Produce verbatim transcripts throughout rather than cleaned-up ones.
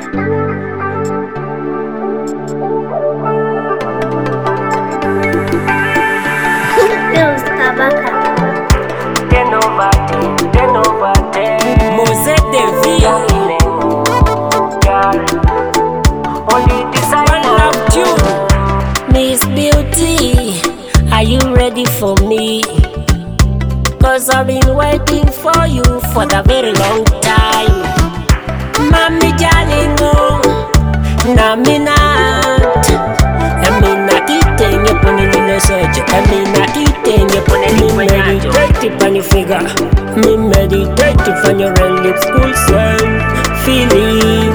Feels Kabaka. ten over ten, ten over ten. Mose Devi, Girl, only one designer. love tune. Miss Beauty, are you ready for me? Cause I've been waiting for you for the very long time. Mami jalingo, naminat. Amina kitenge pone lilo sojo. Amina kitenge pone lilo nyajo. Meditate on your figure. Me meditate on your red lips, cool scent, feeling.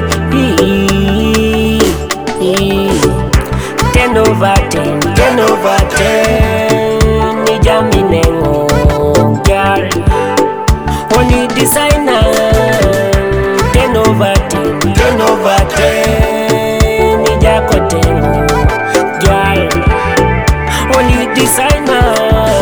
Ten over ten, ten over ten. Nija minengo, girl. Only designer. Ten over ten, ten over ten. Nija kotengo, girl. Only designer.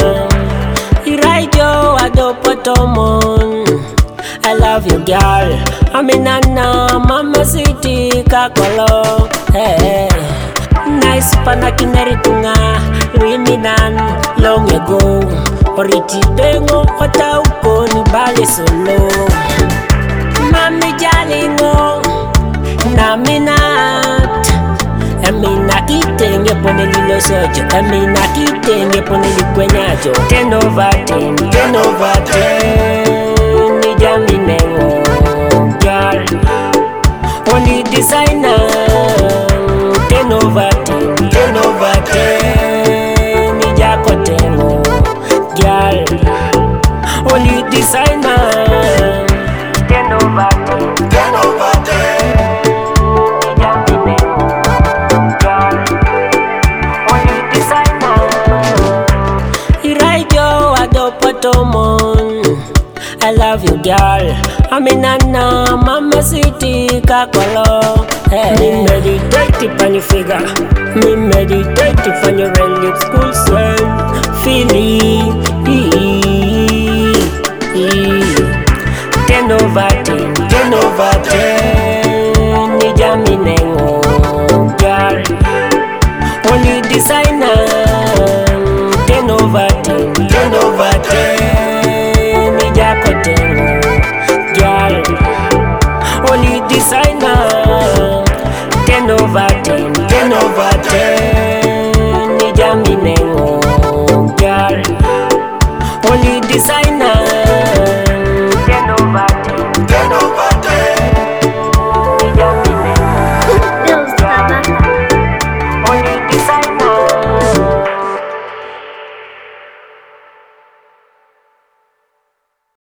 Iraijo adopotomon. I love you, girl. Aminana, mama city kakolo. Hey. Nice panakineri tunga, Riminan, long ago. Oriti dengo, otauko ni bale solo. Mami jalingo, naminat. Amina kitenge pone lilo sojo. Amina kitenge pone likwenyajo. Ten over ten, ten over ten. Nija minengo, girl. Only designer. Ten over ten, ten over ten. Nija kotengo, girl. Only designer. Ten over ten, ten over ten. Nija minengo, girl. Only designer. Iraijo adopotomon. I love you, girl. Aminana, mama city kakolo. Hey. Me meditate on your figure. Me meditate on your red lips, cool scent, feeling. Ten over ten, ten over ten. Nija minengo, girl. Only designer. Ten over ten, ten over ten. Nija kotengo, girl. Only designer. Ten over ten,